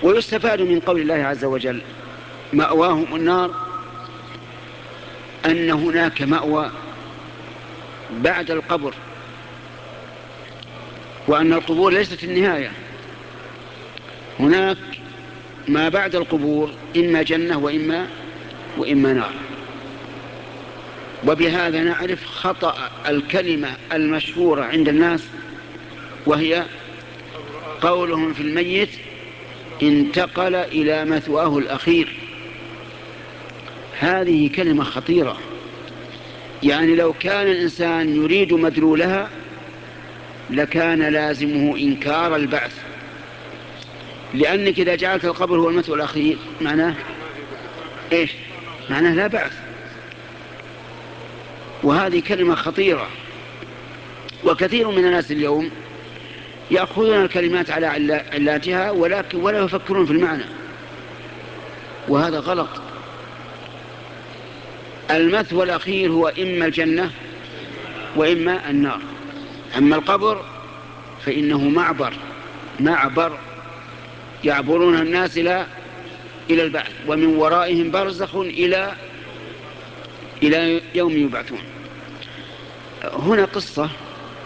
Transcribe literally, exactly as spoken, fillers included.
ويستفاد من قول الله عز وجل مأواهم النار أن هناك مأوى بعد القبر، وأن القبور ليست النهاية، هناك ما بعد القبور إما جنة وإما, وإما نار. وبهذا نعرف خطأ الكلمة المشهورة عند الناس، وهي قولهم في الميت انتقل إلى مثواه الأخير. هذه كلمة خطيرة، يعني لو كان الإنسان يريد مدلولها لكان لازمه إنكار البعث، لأنك إذا جعلت القبر هو المثوى الأخير معناه إيش؟ معناه لا بعث. وهذه كلمة خطيرة، وكثير من الناس اليوم يأخذون الكلمات على علاتها ولكن ولا يفكرون في المعنى، وهذا غلط. المثوى الأخير هو إما الجنة وإما النار. أما القبر فإنه معبر معبر يعبرون الناس إلى إلى البعث، ومن ورائهم برزخ إلى إلى يوم يبعثون. هنا قصة